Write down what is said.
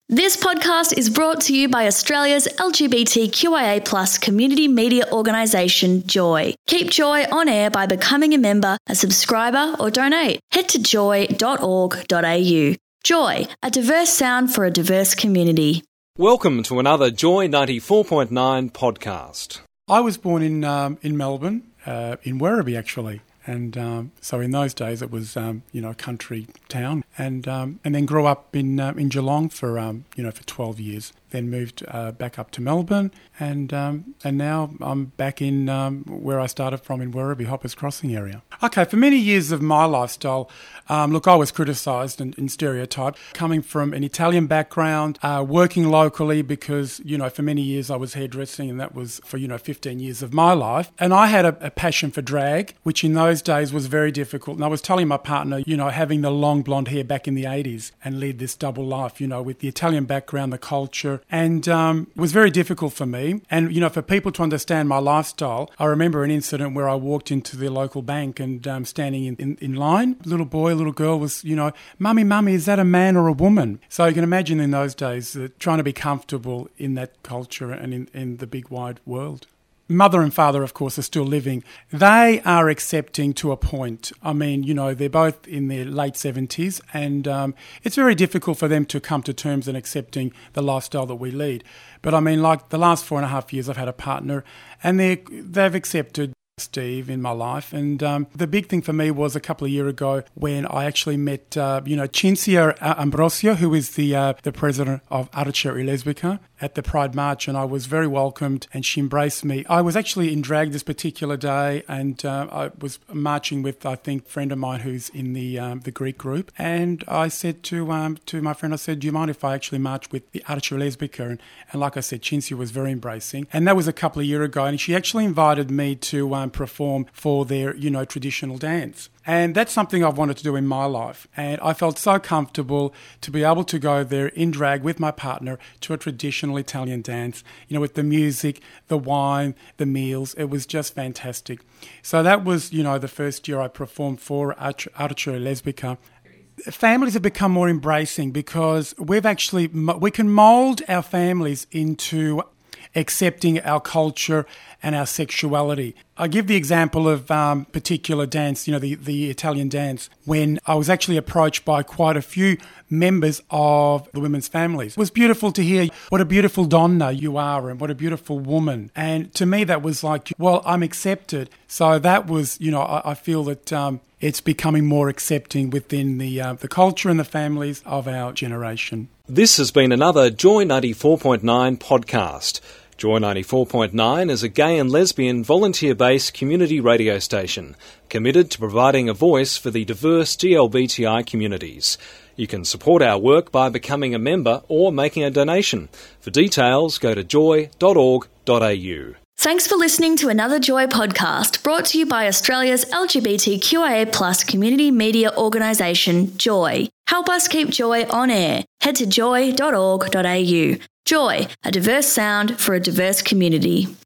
This podcast is brought to you by Australia's LGBTQIA+ community media organisation, Joy. Keep Joy on air by becoming a member, a subscriber or donate. Head to joy.org.au. Joy, a diverse sound for a diverse community. Welcome to another Joy 94.9 podcast. I was born in Melbourne, in Werribee actually. And so in those days it was, a country town, and then grew up in Geelong for 12 years. Then moved back up to Melbourne, and now I'm back in where I started from in Werribee, Hoppers Crossing area. Okay, for many years of my lifestyle, I was criticised and stereotyped, coming from an Italian background, working locally because, for many years I was hairdressing, and that was for, 15 years of my life. And I had a passion for drag, which in those days was very difficult. And I was telling my partner, having the long blonde hair back in the 80s and lead this double life, with the Italian background, the culture, and it was very difficult for me. And, for people to understand my lifestyle, I remember an incident where I walked into the local bank and standing in line, little boy, little girl was, mummy, is that a man or a woman? So you can imagine in those days trying to be comfortable in that culture and in the big wide world. Mother and father, of course, are still living. They are accepting to a point. I mean, they're both in their late 70s, and it's very difficult for them to come to terms and accepting the lifestyle that we lead. But I mean, like the last 4.5 years, I've had a partner, and they've accepted Steve in my life. And the big thing for me was a couple of years ago when I actually met, Cinzia Ambrosio, who is the president of Arce e Lesbica, at the Pride March, and I was very welcomed and she embraced me. I was actually in drag this particular day, and I was marching with, I think, a friend of mine who's in the Greek group, and I said to my friend, I said, do you mind if I actually march with the Arce e Lesbica? And like I said, Cinzia was very embracing, and that was a couple of years ago, and she actually invited me to perform for their, traditional dance. And that's something I've wanted to do in my life. And I felt so comfortable to be able to go there in drag with my partner to a traditional Italian dance, with the music, the wine, the meals. It was just fantastic. So that was, the first year I performed for Arce e Lesbica. Families have become more embracing because we can mould our families into accepting our culture and our sexuality. I give the example of particular dance, the Italian dance, when I was actually approached by quite a few members of the women's families. It was beautiful to hear what a beautiful donna you are and what a beautiful woman. And to me that was like, well, I'm accepted. So that was, I feel that it's becoming more accepting within the culture and the families of our generation. This has been another Joy 94.9 podcast. Joy 94.9 is a gay and lesbian volunteer-based community radio station committed to providing a voice for the diverse GLBTI communities. You can support our work by becoming a member or making a donation. For details, go to joy.org.au. Thanks for listening to another Joy podcast brought to you by Australia's LGBTQIA+ community media organisation, Joy. Help us keep Joy on air. Head to joy.org.au. Joy, a diverse sound for a diverse community.